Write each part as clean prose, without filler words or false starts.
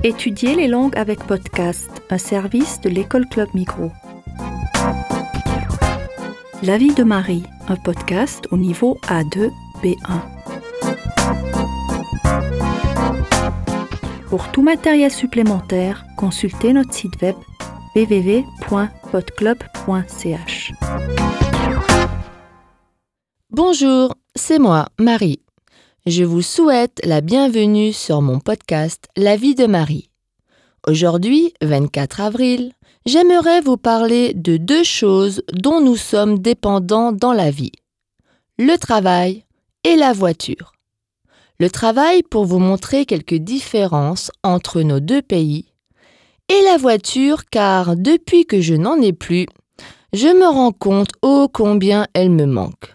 Étudiez les langues avec podcast, un service de l'École Club Migros. La vie de Marie, un podcast au niveau A2, B1. Pour tout matériel supplémentaire, consultez notre site web www.podclub.ch. Bonjour, c'est moi, Marie. Je vous souhaite la bienvenue sur mon podcast La vie de Marie. Aujourd'hui, 24 avril, j'aimerais vous parler de deux choses dont nous sommes dépendants dans la vie. Le travail et la voiture. Le travail pour vous montrer quelques différences entre nos deux pays et la voiture car depuis que je n'en ai plus, je me rends compte ô combien elle me manque.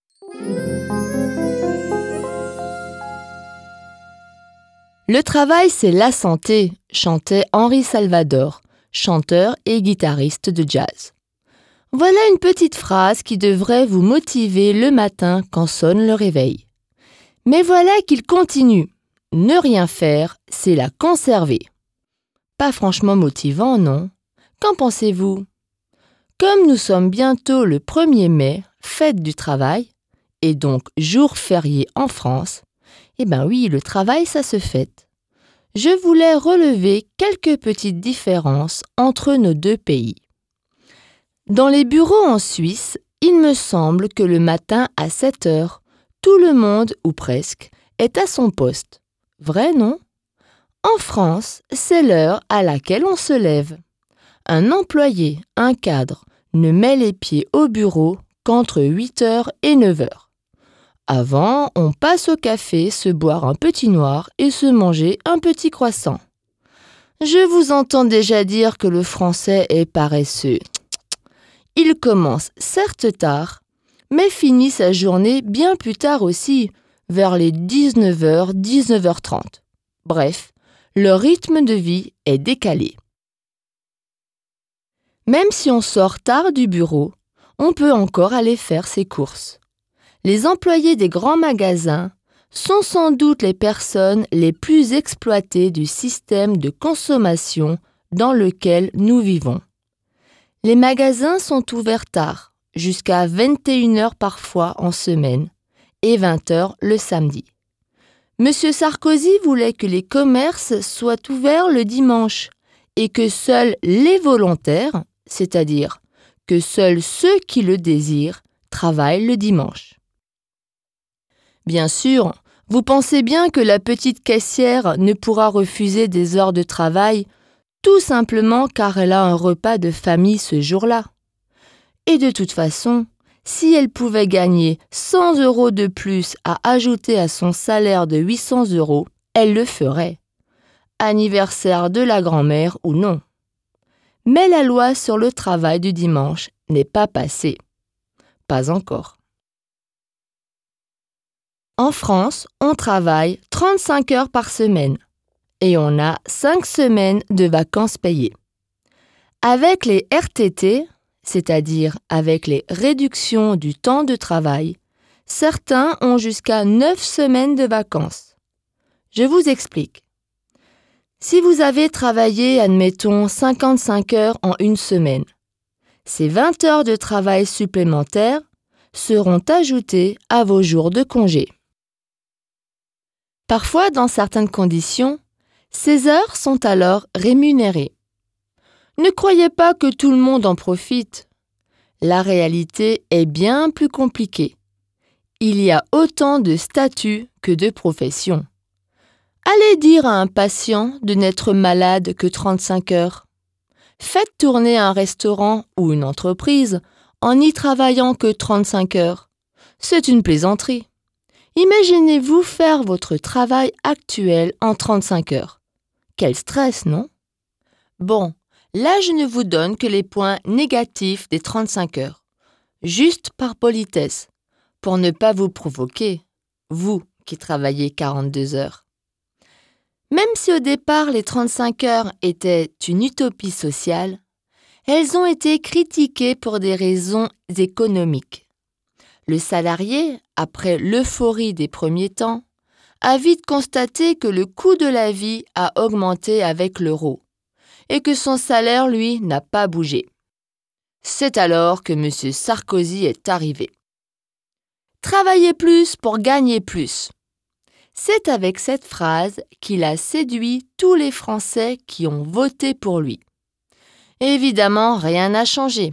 Le travail, c'est la santé, chantait Henri Salvador, chanteur et guitariste de jazz. Voilà une petite phrase qui devrait vous motiver le matin quand sonne le réveil. Mais voilà qu'il continue. Ne rien faire, c'est la conserver. Pas franchement motivant, non? Qu'en pensez-vous? Comme nous sommes bientôt le 1er mai, fête du travail, et donc jour férié en France, eh ben oui, le travail, ça se fête. Je voulais relever quelques petites différences entre nos deux pays. Dans les bureaux en Suisse, il me semble que le matin à 7 heures, tout le monde, ou presque, est à son poste. Vrai, non? En France, c'est l'heure à laquelle on se lève. Un employé, un cadre, ne met les pieds au bureau qu'entre 8 heures et 9 heures. Avant, on passe au café, se boire un petit noir et se manger un petit croissant. Je vous entends déjà dire que le français est paresseux. Il commence certes tard, mais finit sa journée bien plus tard aussi, vers les 19h, 19h30. Bref, leur rythme de vie est décalé. Même si on sort tard du bureau, on peut encore aller faire ses courses. Les employés des grands magasins sont sans doute les personnes les plus exploitées du système de consommation dans lequel nous vivons. Les magasins sont ouverts tard, jusqu'à 21h parfois en semaine, et 20h le samedi. Monsieur Sarkozy voulait que les commerces soient ouverts le dimanche et que seuls les volontaires, c'est-à-dire que seuls ceux qui le désirent, travaillent le dimanche. Bien sûr, vous pensez bien que la petite caissière ne pourra refuser des heures de travail tout simplement car elle a un repas de famille ce jour-là. Et de toute façon, si elle pouvait gagner 100 € de plus à ajouter à son salaire de 800 €, elle le ferait. Anniversaire de la grand-mère ou non. Mais la loi sur le travail du dimanche n'est pas passée. Pas encore. En France, on travaille 35 heures par semaine et on a 5 semaines de vacances payées. Avec les RTT, c'est-à-dire avec les réductions du temps de travail, certains ont jusqu'à 9 semaines de vacances. Je vous explique. Si vous avez travaillé, admettons, 55 heures en une semaine, ces 20 heures de travail supplémentaires seront ajoutées à vos jours de congé. Parfois, dans certaines conditions, ces heures sont alors rémunérées. Ne croyez pas que tout le monde en profite. La réalité est bien plus compliquée. Il y a autant de statuts que de professions. Allez dire à un patient de n'être malade que 35 heures. Faites tourner un restaurant ou une entreprise en n'y travaillant que 35 heures. C'est une plaisanterie. Imaginez-vous faire votre travail actuel en 35 heures. Quel stress, non? Bon, là je ne vous donne que les points négatifs des 35 heures. Juste par politesse, pour ne pas vous provoquer, vous qui travaillez 42 heures. Même si au départ les 35 heures étaient une utopie sociale, elles ont été critiquées pour des raisons économiques. Le salarié, après l'euphorie des premiers temps, a vite constaté que le coût de la vie a augmenté avec l'euro et que son salaire, lui, n'a pas bougé. C'est alors que M. Sarkozy est arrivé. Travailler plus pour gagner plus. C'est avec cette phrase qu'il a séduit tous les Français qui ont voté pour lui. Évidemment, rien n'a changé.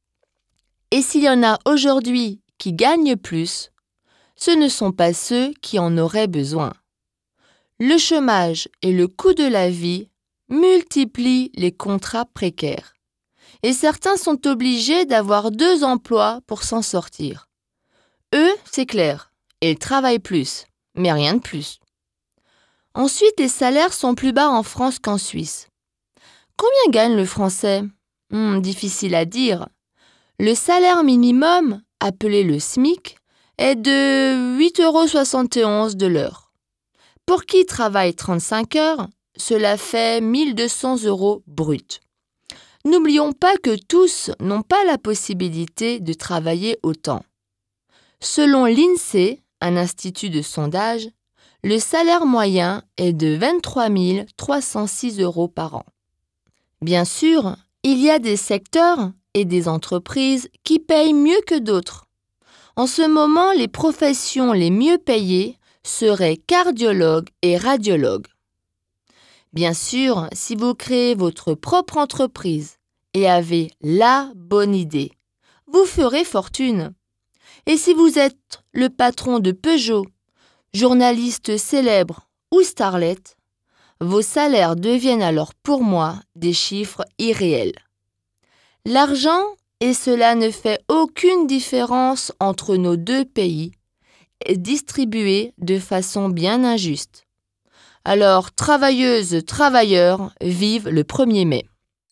Et s'il y en a aujourd'hui qui gagnent plus, ce ne sont pas ceux qui en auraient besoin. Le chômage et le coût de la vie multiplient les contrats précaires. Et certains sont obligés d'avoir 2 emplois pour s'en sortir. Eux, c'est clair, ils travaillent plus, mais rien de plus. Ensuite, les salaires sont plus bas en France qu'en Suisse. Combien gagne le Français ? Difficile à dire. Le salaire minimum, appelé le SMIC, est de 8,71 € de l'heure. Pour qui travaille 35 heures, cela fait 1 200 € brut. N'oublions pas que tous n'ont pas la possibilité de travailler autant. Selon l'INSEE, un institut de sondage, le salaire moyen est de 23 306 € par an. Bien sûr, il y a des secteurs et des entreprises qui payent mieux que d'autres. En ce moment, les professions les mieux payées seraient cardiologues et radiologues. Bien sûr, si vous créez votre propre entreprise et avez la bonne idée, vous ferez fortune. Et si vous êtes le patron de Peugeot, journaliste célèbre ou starlet, vos salaires deviennent alors pour moi des chiffres irréels. L'argent, et cela ne fait aucune différence entre nos 2 pays, est distribué de façon bien injuste. Alors, travailleuses, travailleurs, vive le 1er mai.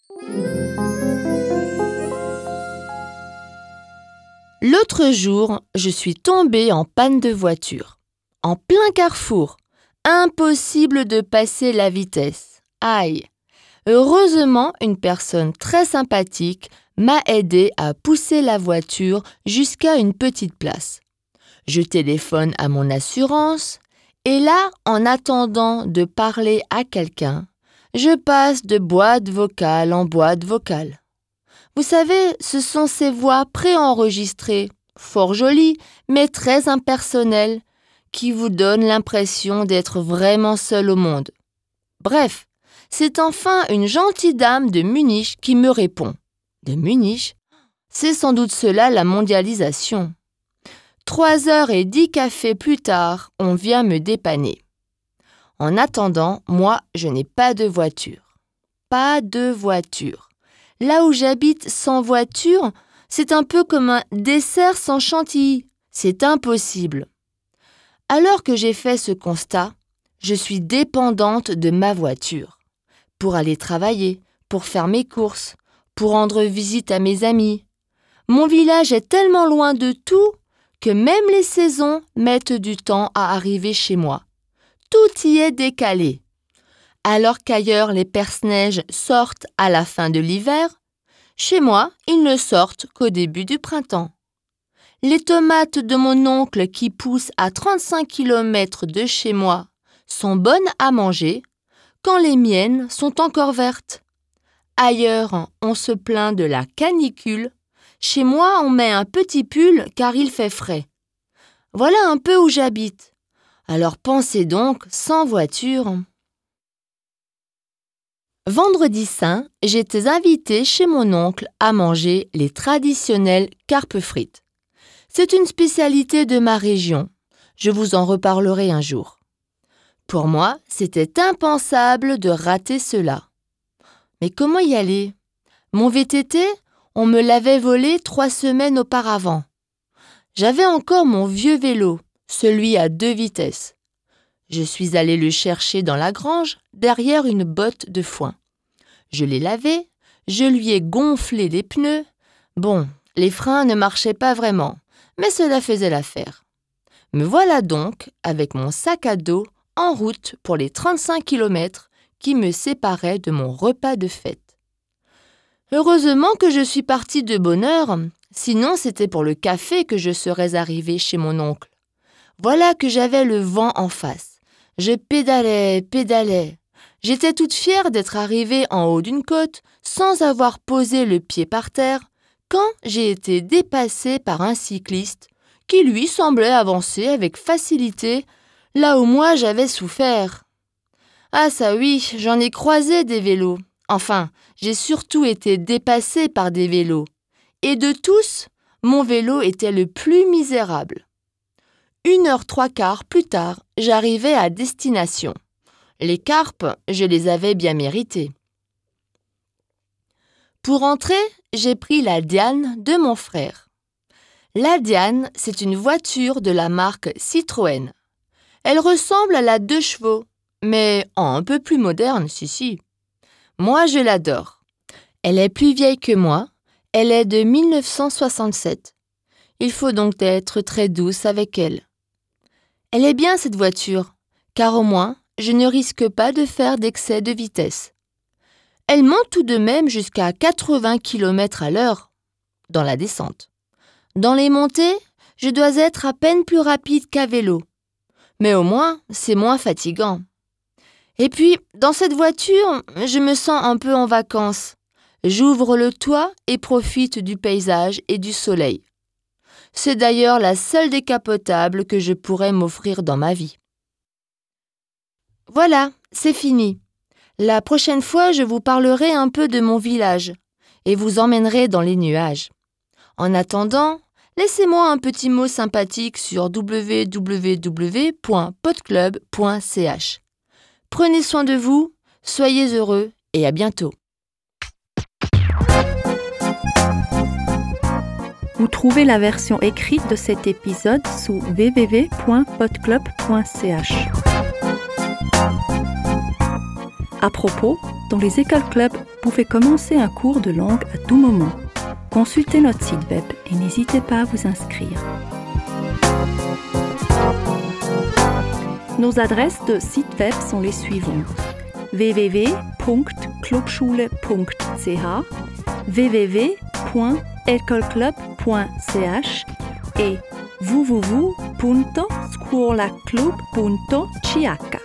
L'autre jour, je suis tombée en panne de voiture. En plein carrefour. Impossible de passer la vitesse. Aïe! Heureusement, une personne très sympathique m'a aidé à pousser la voiture jusqu'à une petite place. Je téléphone à mon assurance et là, en attendant de parler à quelqu'un, je passe de boîte vocale en boîte vocale. Vous savez, ce sont ces voix préenregistrées, fort jolies, mais très impersonnelles, qui vous donnent l'impression d'être vraiment seul au monde. Bref, c'est enfin une gentille dame de Munich qui me répond. De Munich ? C'est sans doute cela la mondialisation. 3h10 cafés plus tard, on vient me dépanner. En attendant, moi, je n'ai pas de voiture. Pas de voiture. Là où j'habite sans voiture, c'est un peu comme un dessert sans chantilly. C'est impossible. Alors que j'ai fait ce constat, je suis dépendante de ma voiture. Pour aller travailler, pour faire mes courses, pour rendre visite à mes amis. Mon village est tellement loin de tout que même les saisons mettent du temps à arriver chez moi. Tout y est décalé. Alors qu'ailleurs les perce-neige sortent à la fin de l'hiver, chez moi, ils ne sortent qu'au début du printemps. Les tomates de mon oncle qui poussent à 35 km de chez moi sont bonnes à manger quand les miennes sont encore vertes. Ailleurs, on se plaint de la canicule. Chez moi, on met un petit pull car il fait frais. Voilà un peu où j'habite. Alors pensez donc, sans voiture. Vendredi saint, j'étais invitée chez mon oncle à manger les traditionnelles carpes frites. C'est une spécialité de ma région. Je vous en reparlerai un jour. Pour moi, c'était impensable de rater cela. Mais comment y aller ? Mon VTT, on me l'avait volé 3 semaines auparavant. J'avais encore mon vieux vélo, celui à 2 vitesses. Je suis allée le chercher dans la grange, derrière une botte de foin. Je l'ai lavé, je lui ai gonflé les pneus. Bon, les freins ne marchaient pas vraiment, mais cela faisait l'affaire. Me voilà donc, avec mon sac à dos, en route pour les 35 km qui me séparaient de mon repas de fête. Heureusement que je suis partie de bonne heure, sinon c'était pour le café que je serais arrivée chez mon oncle. Voilà que j'avais le vent en face. Je pédalais. J'étais toute fière d'être arrivée en haut d'une côte sans avoir posé le pied par terre quand j'ai été dépassée par un cycliste qui lui semblait avancer avec facilité là où moi j'avais souffert. Ah ça oui, j'en ai croisé des vélos. Enfin, j'ai surtout été dépassée par des vélos. Et de tous, mon vélo était le plus misérable. 1h03 plus tard, j'arrivais à destination. Les carpes, je les avais bien méritées. Pour rentrer, j'ai pris la Diane de mon frère. La Diane, c'est une voiture de la marque Citroën. Elle ressemble à la 2 chevaux, mais un peu plus moderne, si. Moi, je l'adore. Elle est plus vieille que moi. Elle est de 1967. Il faut donc être très douce avec elle. Elle est bien cette voiture, car au moins, je ne risque pas de faire d'excès de vitesse. Elle monte tout de même jusqu'à 80 km/h dans la descente. Dans les montées, je dois être à peine plus rapide qu'à vélo. Mais au moins, c'est moins fatigant. Et puis, dans cette voiture, je me sens un peu en vacances. J'ouvre le toit et profite du paysage et du soleil. C'est d'ailleurs la seule décapotable que je pourrais m'offrir dans ma vie. Voilà, c'est fini. La prochaine fois, je vous parlerai un peu de mon village et vous emmènerai dans les nuages. En attendant, laissez-moi un petit mot sympathique sur www.podclub.ch. Prenez soin de vous, soyez heureux et à bientôt. Vous trouvez la version écrite de cet épisode sous www.podclub.ch. À propos, dans les écoles clubs, vous pouvez commencer un cours de langue à tout moment. Consultez notre site web et n'hésitez pas à vous inscrire. Nos adresses de site web sont les suivantes: www.clubschule.ch, www.ecolclub.ch et www.scuolaclub.ch.